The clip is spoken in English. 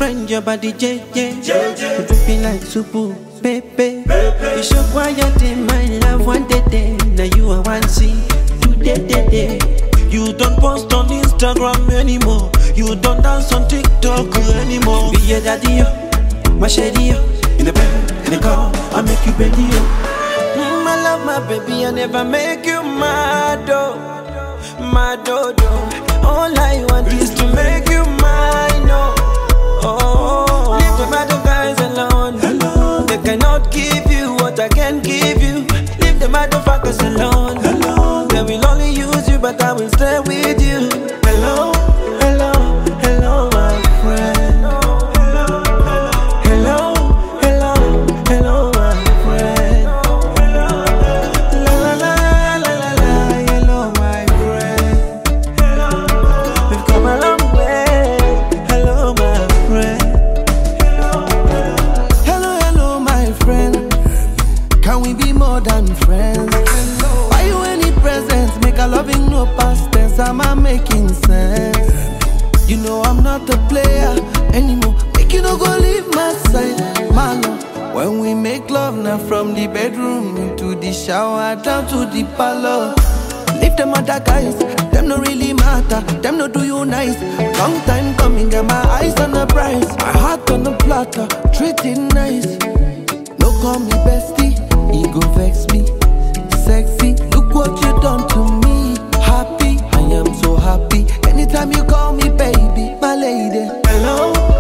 friend, your body JJ. You feel like Supu, baby. You show quiet in my love one day. Now you are one see, today. You don't post on Instagram anymore. You don't dance on TikTok anymore. Be your daddy, my shady, in the bed, in the car, I make you baby. I love my baby, I never make you mad, oh. Mad, oh, oh. All I want is to make you mine, oh. Oh, leave the mad guys alone. Hello. They cannot give you what I can give you. Leave the motherfuckers alone. Hello. They will only use you, but I will stay with you. Hello, hello, hello, my friend. Hello, hello, hello, hello, my friend. La la la la la la, hello, my friend. We've come a long way. Hello, my friend. Hello, hello, my friend. Can we be more than friends? Buy you any presents, make a loving no past tense. Am I making sense? You know I'm not a player anymore. Make you no go leave my side, my love. When we make love, now from the bedroom into the shower, down to the parlor. Leave them other guys, them no really matter. Them no do you nice. Long time coming, get my eyes on the prize. My heart on the platter, treat it nice. No call me bestie, ego vex me. Sexy, look what you done to me. Happy, I am so happy. Anytime you call me baby, my lady. Hello.